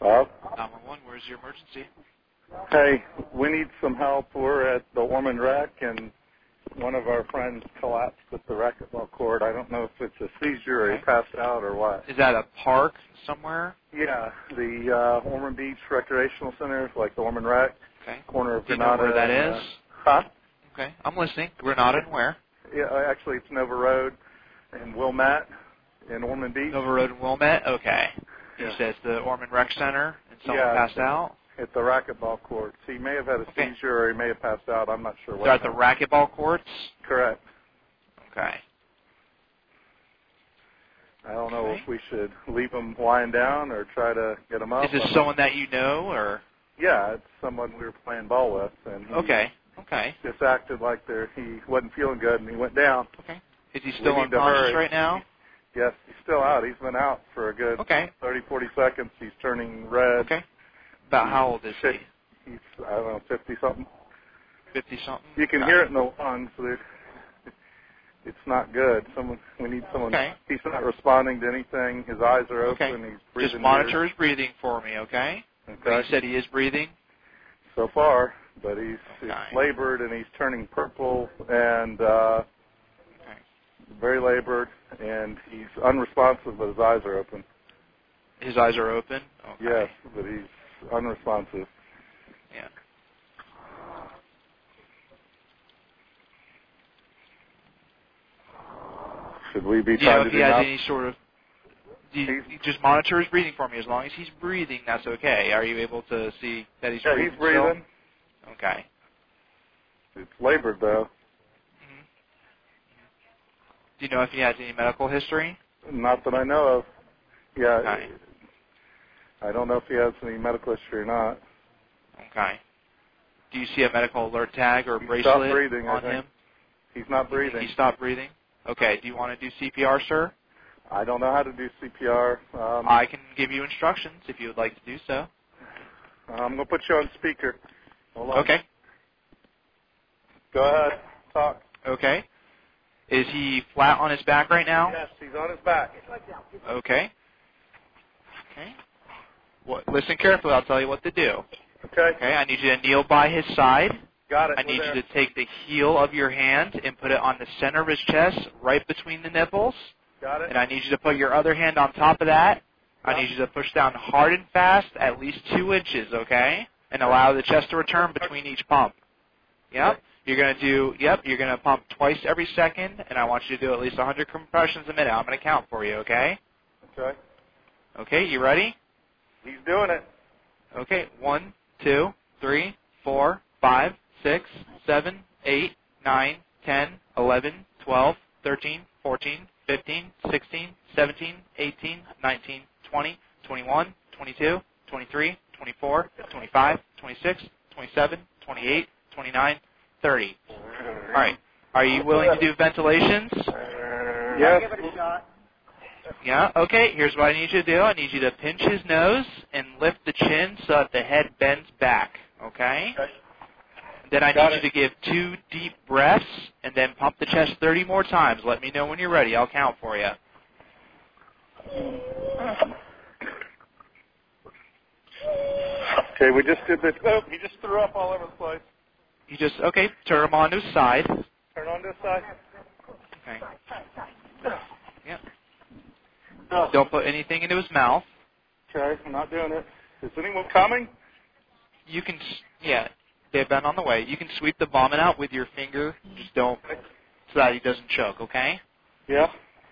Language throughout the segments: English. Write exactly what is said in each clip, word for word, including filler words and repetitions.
Bob? nine one one, where's your emergency? Hey, we need some help. We're at the Ormond Rec, and one of our friends collapsed at the racquetball court. I don't know if it's a seizure or he passed out or what. Is that a park somewhere? Yeah, the uh, Ormond Beach Recreational Center, like the Ormond Rec, okay. corner of Do you Granada. know where that and, is? Uh, huh? Okay, I'm listening. Granada and where? Yeah, actually it's Nova Road and Wilmette in Ormond Beach. Nova Road and Wilmette? Okay. Yeah. You said it's the Ormond Rec Center and someone yeah, passed out? At the racquetball courts. He may have had a okay. seizure or he may have passed out. I'm not sure what. They're at the racquetball courts? Correct. Okay. I don't know okay. if we should leave him lying down or try to get him up. Is this someone that you know, or? Yeah, it's someone we were playing ball with, and he okay. Okay. just acted like there he wasn't feeling good, and he went down. Okay. Is he still we need unconscious to hurry. right now? Yes, he's still out. He's been out for a good okay. thirty, forty seconds. He's turning red. Okay. About he's how old is he? He's, I don't know, fifty-something. fifty-something? You can Got hear it it in the lungs. So it's not good. Someone, we need someone. Okay. He's not responding to anything. His eyes are open. Okay. He's breathing. Just monitor weird. his breathing for me, okay? Okay. You said he is breathing? So far, but he's, okay. he's labored and he's turning purple and uh, okay. very labored, and he's unresponsive, but his eyes are open. His eyes are open? Okay. Yes, but he's unresponsive. Yeah. Should we be Do you trying know to if do he has nothing? any sort of... Do you, you just monitor his breathing for me. As long as he's breathing, that's okay. Are you able to see that he's yeah, breathing he's breathing. Still? Okay. It's labored, though. Mm-hmm. Do you know if he has any medical history? Not that I know of. Yeah, okay. I don't know if he has any medical history or not. Okay. Do you see a medical alert tag or he bracelet breathing, on him? He's not breathing. He stopped breathing? Okay. Do you want to do C P R, sir? I don't know how to do C P R. Um, I can give you instructions if you would like to do so. I'm going to put you on speaker. Hold on. Okay. Go ahead. Talk. Okay. Is he flat on his back right now? Yes, he's on his back. Okay. Okay. What, listen carefully. I'll tell you what to do. Okay. Okay. I need you to kneel by his side. Got it. I We're need there. you to take the heel of your hand and put it on the center of his chest, right between the nipples. Got it. And I need you to put your other hand on top of that. I need you to push down hard and fast, at least two inches, okay? And allow the chest to return between each pump. Yep. You're going to do, yep, you're going to pump twice every second, and I want you to do at least one hundred compressions a minute. I'm going to count for you, okay? Okay. Okay, you ready? He's doing it. Okay, one, two, three, four, five, six, seven, eight, nine, ten, eleven, twelve, thirteen, fourteen, fifteen, sixteen, seventeen, eighteen, nineteen, twenty, twenty-one, twenty-two, twenty-three, twenty-four, twenty-five, twenty-six, twenty-seven, twenty-eight, twenty-nine, thirty. All right. Are you willing to do ventilations? Yes. Give it a shot. Yeah. Okay. Here's what I need you to do. I need you to pinch his nose and lift the chin so that the head bends back. Okay? Okay. Then I Got need it. you to give two deep breaths and then pump the chest thirty more times. Let me know when you're ready. I'll count for you. Okay, we just did this. Oh, he just threw up all over the place. You just, okay, turn him onto his side. Turn on this side. Okay. Yeah. Don't put anything into his mouth. Okay, I'm not doing it. Is anyone coming? You can, yeah, they've been on the way. You can sweep the vomit out with your finger. Just don't, so that he doesn't choke, okay? Yeah.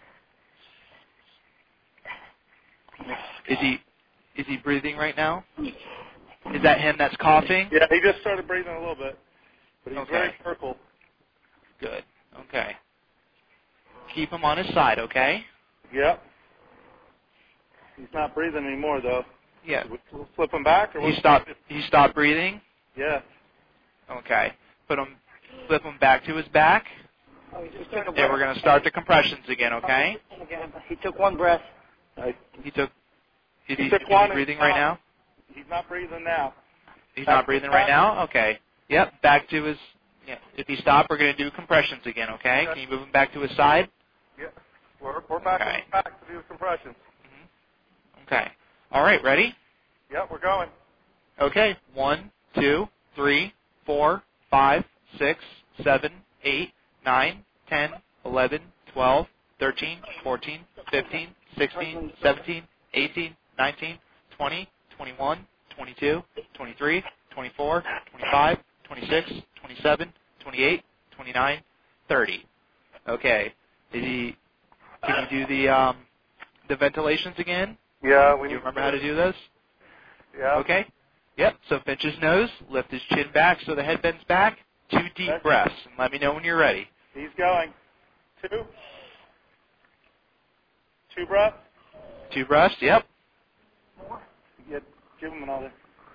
Is he, is he breathing right now? Is that him that's coughing? Yeah, he just started breathing a little bit. But he's Okay. very purple. Good. Okay. Keep him on his side, okay? Yep. He's not breathing anymore, though. Yeah. We'll flip him back? Or He what? stopped, he stopped breathing? Yeah. Okay. Put him, flip him back to his back. Oh, he just took a And breath. we're going to start the compressions again, okay? He took one breath. I, He took, is He he, took is one he and breathing right now? he's not breathing now. He's Back not to breathing his right back. now? Okay. Yep, back to his, yeah. If he stopped, we're going to do compressions again, okay? Okay. Can you move him back to his side? Yeah. We're, we're back Okay. on his back to do the compressions. Okay. All right, ready? Yep, we're going. Okay. One, two, three, four, five, six, seven, eight, nine, ten, eleven, twelve, thirteen, fourteen, fifteen, sixteen, seventeen, eighteen, nineteen, twenty, twenty-one, twenty-two, twenty-three, twenty-four, twenty-five, twenty-six, twenty-seven, twenty-eight, twenty-nine, thirty. Okay. Did he? Can you do the um, the ventilations again? Yeah, we Do you need remember to- how to do those? Yeah. Okay. Yep. So pinch his nose, lift his chin back so the head bends back. Two deep Okay. breaths, and let me know when you're ready. He's going. Two. Two breaths. Two breaths. Yep. Yeah, give him another.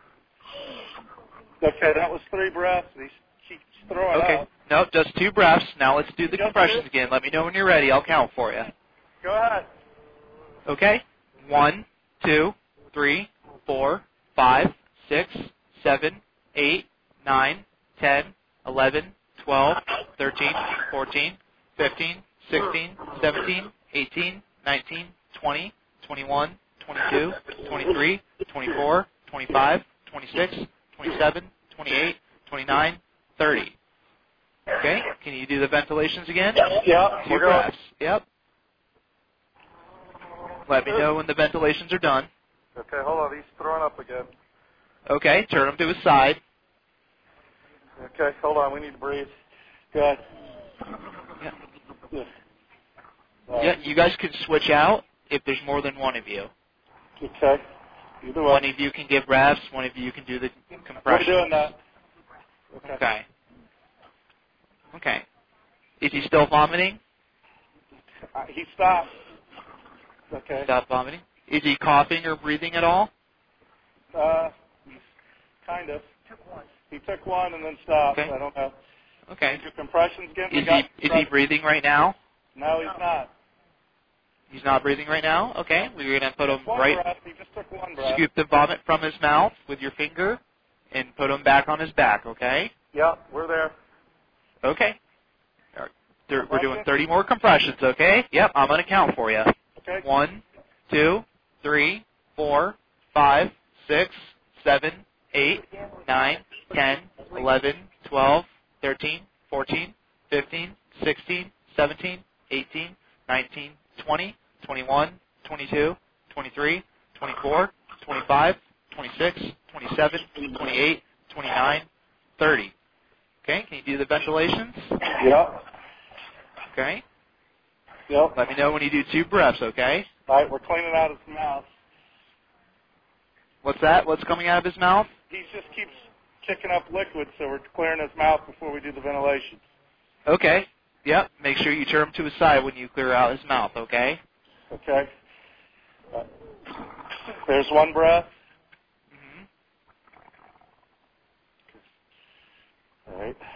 Okay, that was three breaths. He keeps throwing Okay. out. Nope, just two breaths. Now let's do the Just compressions two? again. Let me know when you're ready. I'll count for you. Go ahead. Okay? One, two, three, four, five, six, seven, eight, nine, ten, eleven, twelve, thirteen, fourteen, fifteen, sixteen, seventeen, eighteen, nineteen, twenty, twenty-one, twenty-two, twenty-three, twenty-four, twenty-five, twenty-six, twenty-seven, twenty-eight, twenty-nine, thirty. Okay? Can you do the ventilations again? Yeah, Two we're going. breaths. Yep. Let me know when the ventilations are done. Okay, hold on. He's throwing up again. Okay, turn him to his side. Okay, hold on. We need to breathe. Good. Yeah. Good. All Yeah, right. you guys can switch out if there's more than one of you. Okay. Either way. One of you can give reps, one of you can do the We're compression. doing that. Okay. Okay. Okay. Is he still vomiting? Uh, he stopped. Okay. Stop vomiting. Is he coughing or breathing at all? Uh, kind of. He took one and then stopped. Okay. I don't know. Okay. Your compressions again? We Is got he is he breathing right now? No, he's not. He's not breathing right now? Okay. We're going to put him One right, breath. He just took one breath. scoop the vomit from his mouth with your finger and put him back on his back, okay? Yeah, we're there. Okay. All right. There- We're doing thirty more compressions, okay? Yep, I'm going to count for you. Okay. One, two, three, four, five, six, seven, eight, nine, ten, eleven, twelve, thirteen, fourteen, fifteen, sixteen, seventeen, eighteen, nineteen, twenty, twenty-one, twenty-two, twenty-three, twenty-four, twenty-five, twenty-six, twenty-seven, twenty-eight, twenty-nine, thirty. Okay, can you do the ventilations? Yep. Okay. Yep. Let me know when you do two breaths, okay? All right, we're cleaning out his mouth. What's that? What's coming out of his mouth? He just keeps kicking up liquid, so we're clearing his mouth before we do the ventilation. Okay. Yep. Make sure you turn him to his side when you clear out his mouth, okay? Okay. Uh, there's one breath. Mm-hmm. All right.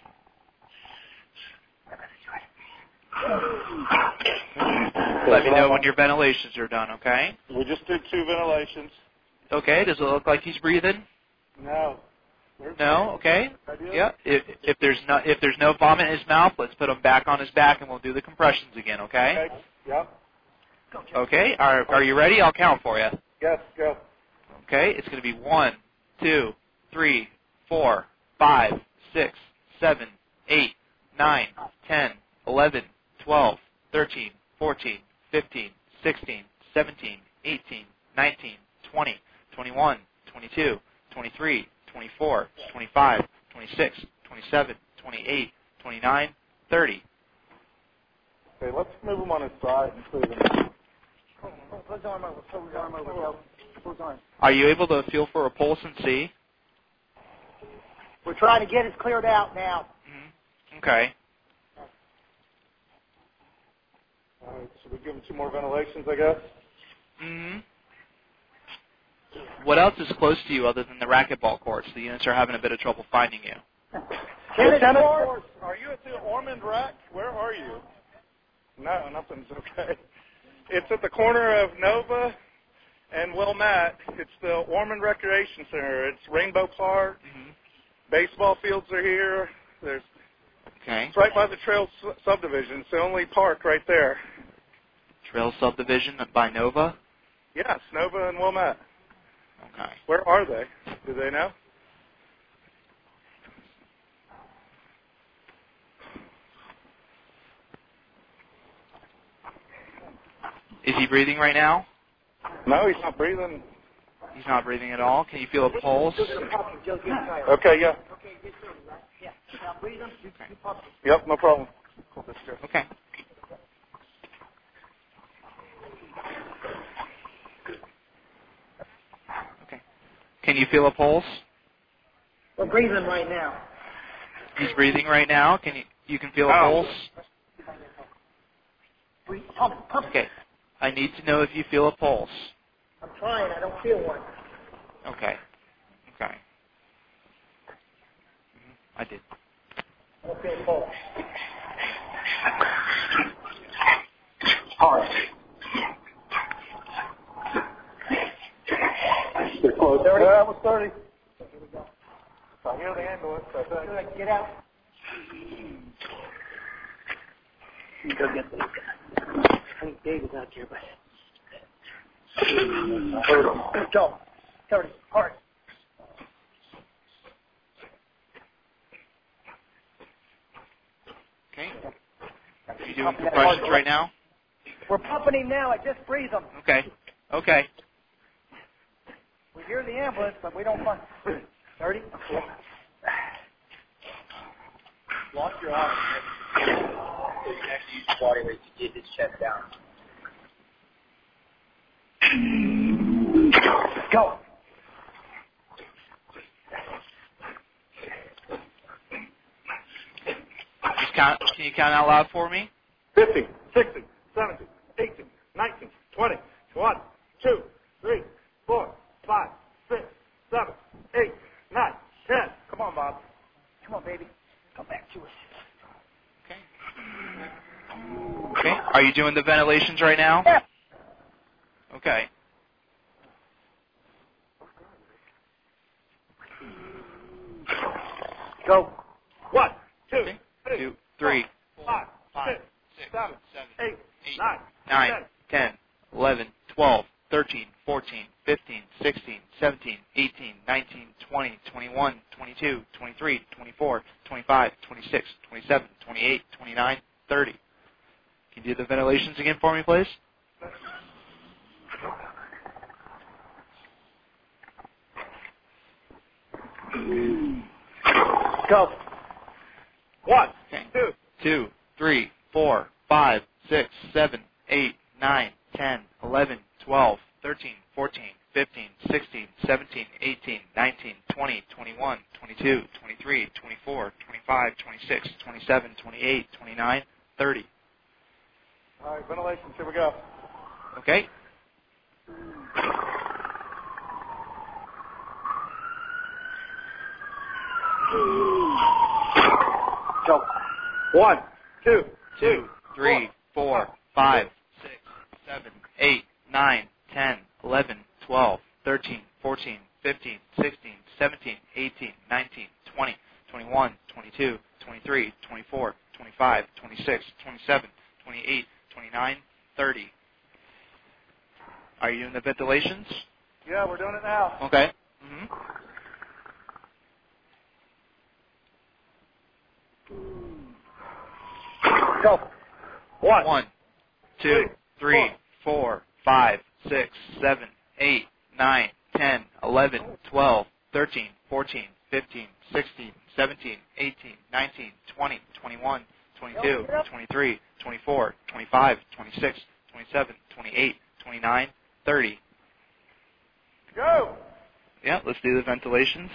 Let me know when your ventilations are done, okay? We just did two ventilations. Okay. Does it look like he's breathing? No. Where's No. Okay. Idea? Yeah. If, if there's no if there's no vomit in his mouth, let's put him back on his back and we'll do the compressions again, okay? Okay. Yep. Okay. Are are you ready? I'll count for you. Yes, go. Okay. It's going to be one, two, three, four, five, six, seven, eight, nine, ten, eleven, twelve, thirteen, fourteen, fifteen, sixteen, seventeen, eighteen, nineteen, twenty, twenty-one, twenty-two, twenty-three, twenty-four, twenty-five, twenty-six, twenty-seven, twenty-eight, twenty-nine, thirty. Okay, let's move him on his side and clear them. Put his arm over. Put his arm over. Go. Put his arm. Are you able to feel for a pulse and see? We're trying to get it cleared out now. Mm-hmm. Okay. All right, should we give him two more ventilations, I guess? Mm-hmm. What else is close to you other than the racquetball courts? The units are having a bit of trouble finding you. Tennis courts. Are you at the Ormond Rack? Where are you? No, nothing's okay. It's at the corner of Nova and Wilmette. It's the Ormond Recreation Center. It's Rainbow Park. Mm-hmm. Baseball fields are here. There's Okay. It's right by the Trail s- subdivision. It's the only park right there. Trail subdivision by Nova. Yes, Nova and Wilmette. Okay. Where are they? Do they know? Is he breathing right now? No, he's not breathing. He's not breathing at all. Can you feel a pulse? Okay, yeah. Yep, no problem. Okay. Okay. Can you feel a pulse? We're breathing right now. He's breathing right now. Can you you can feel a Oh. pulse? Breathe. Pump, pump. Okay. I need to know if you feel a pulse. I'm trying. I don't feel one. Okay. Okay. Mhm. I did. I don't feel a pulse. Hard. They're close. thirty? That was thirty. I hear the ambulance. I think. Good. Get out. Go get these guys. I think Dave is out here, but... Go. thirty. Hard. Okay. Are you doing compressions right now? We're pumping him now. I just breathe him. Okay. Okay. We hear the ambulance, but we don't find... thirty? Lock your arms. Actually use your body weight to get his chest down. Go. Just count. Can you count out loud for me? fifty, sixty, seventy, eighteen, nineteen, twenty, one, two, three, four, five, six, seven, eight, nine, ten. Come on, Bob. Come on, baby. Come back to us. Okay. Okay. Are you doing the ventilations right now? Yeah. Okay. Go. One, two, Okay. three, Two, three, four, five, five, six, six, seven, seven, eight, eight, nine, nine, ten. ten, eleven, twelve, thirteen, fourteen, fifteen, sixteen, seventeen, eighteen, nineteen, twenty, twenty-one, twenty-two, twenty-three, twenty-four, twenty-five, twenty-six, twenty-seven, twenty-eight, twenty-nine, thirty. Can you do the ventilations again for me, please? Go. One, Okay. two, Two, three, four, five, six, seven, eight, nine, ten, eleven, twelve, thirteen, fourteen, fifteen, sixteen, seventeen, eighteen, nineteen, twenty, twenty-one, twenty-two, twenty-three, twenty-four, twenty-five, twenty-six, twenty-seven, twenty-eight, twenty-nine, thirty. All right, ventilation. Here we go. Okay? Go. One, two, Two, three, four, five, six, seven, eight, nine, ten, eleven, twelve, thirteen, fourteen, fifteen, sixteen, seventeen, eighteen, nineteen, twenty, twenty-one, twenty-two, twenty-three, twenty-four, twenty-five, twenty-six, twenty-seven, twenty-eight, twenty-nine, thirty. Are you doing the ventilations? Yeah, we're doing it now. Okay. Mm-hmm. Go. One, One, two, three, four, five, six, seven, eight, nine, ten, eleven, twelve, thirteen, fourteen, fifteen, sixteen, seventeen, eighteen, nineteen, twenty, twenty-one, twenty-two, twenty-three, twenty-four, twenty-five, twenty-six, twenty-seven, twenty-eight, twenty-nine, thirty. go. Yeah, let's do the ventilations.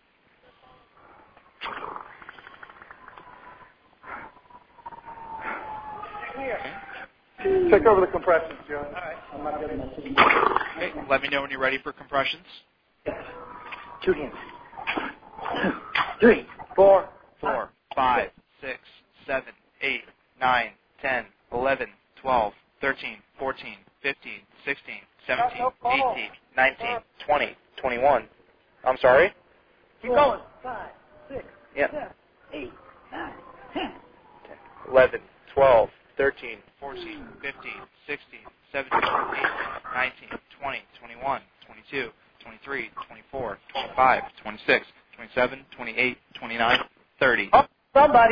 Take over the compressions, Joe. All right. I'm not getting that. Okay, let me know when you're ready for compressions. Two hands. Three, four, Four, five, six, seven, eight, nine, ten, eleven, twelve, thirteen, fourteen, fifteen, sixteen, seventeen, eighteen, nineteen, twenty, twenty-one. I'm sorry? Keep going. Five, six, Yeah. seven, eight, nine, ten. eleven, twelve, thirteen, fourteen, fifteen, sixteen, seventeen, eighteen, nineteen, twenty, twenty-one, twenty-two, twenty-three, twenty-four, twenty-five, twenty-six, twenty-seven, twenty-eight, twenty-nine, thirty. Oh, somebody.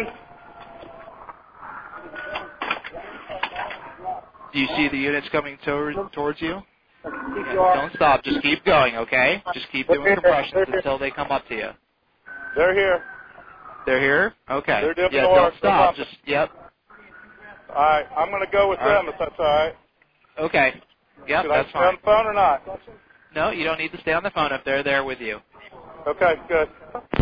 Do you see the units coming toward, towards you? Keep Yeah, your arm. don't stop. Just keep going, okay? Just keep doing compressions until they come up to you. They're here. They're here? Okay. They're doing yeah, the don't work. stop. They're Just, yep. All right, I'm going to go with All them right. if that's all right. Okay. Yep, Should I that's stay on fine. the phone or not? No, you don't need to stay on the phone if they're there with you. Okay, good.